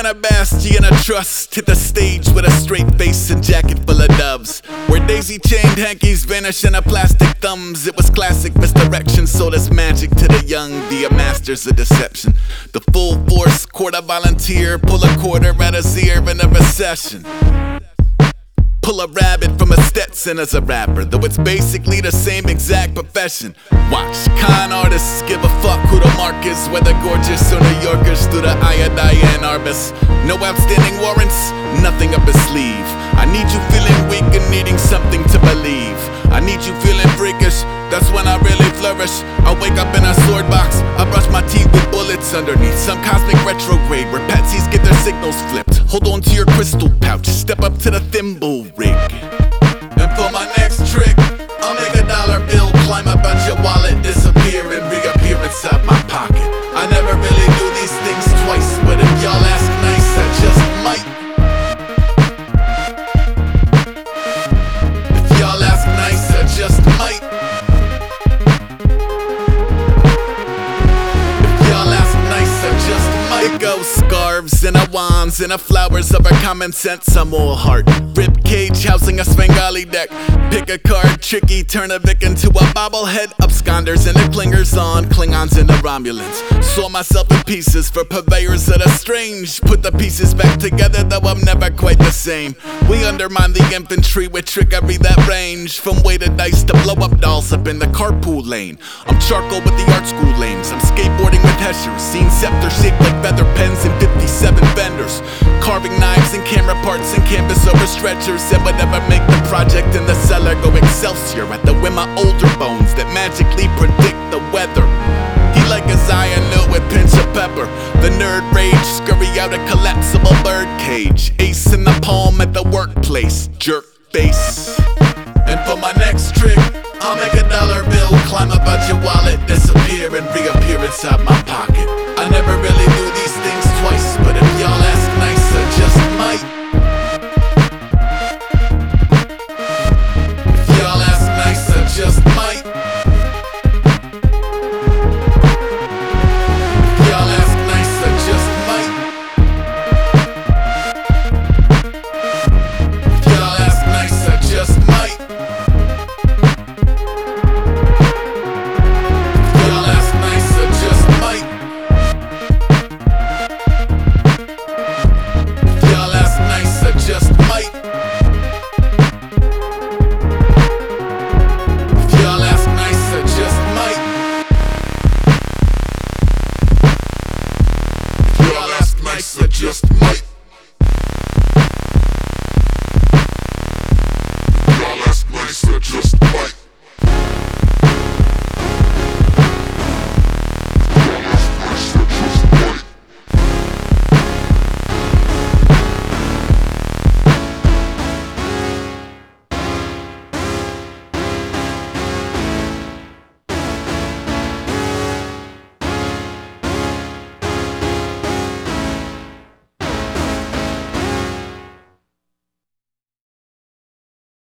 Diana Bastion, I trust, hit the stage with a straight face and jacket full of doves. Where daisy-chained hankies vanish in a plastic thumbs. It was classic misdirection, so there's magic to the young via masters of deception. The full force, quarter volunteer, pull a quarter at his ear in a recession. Pull a rabbit from a Stetson as a rapper, though it's basically the same exact profession. Watch, con artists give a fuck who the mark is, whether gorgeous or New Yorkers through the eye of Diane Arbus. No outstanding warrants, nothing up his sleeve. I need you feeling weak and needing something to believe. I need you feeling freakish, that's when I really flourish. I wake up in a sword box, I brush my teeth with bullets underneath some cosmic retrograde where patsies get their signals flipped. Hold on to your crystal pouch, step up to the thimble rig. And for my next trick, I'll make a dollar bill, climb up out your wallet, disappear and reappear inside my pocket. I never really do these things twice, but if y'all ask nice, I just might. If y'all ask nice, I just might. If y'all ask nice, I just might. It goes scarves and a wands and a flowers of our common sense. I'm all heart. Rib cage housing a Svengali deck. Pick a card, tricky, turn a Vic into a bobblehead. Absconders and the clingers on, Klingons and the Romulans. Saw myself in pieces for purveyors of the strange. Put the pieces back together, though I'm never quite the same. We undermine the infantry with trickery that range from weighted dice to blow up dolls up in the carpool lane. I'm charcoal with the art school lames. I'm skateboarding with Heshers. Seen scepter shaped like feather pens and 57 vendors. Carving knives and camera parts and canvas over stretchers. And whatever make the project in the cellar go excelsior at the whim of older bones that magically predict the weather. He like a Zion with pinch of pepper. The nerd rage, scurry out a collapsible bird cage. Ace in the palm at the workplace, jerk face. And for my next trick, I'll make a dollar bill, climb up out your wallet, disappear and reappear inside my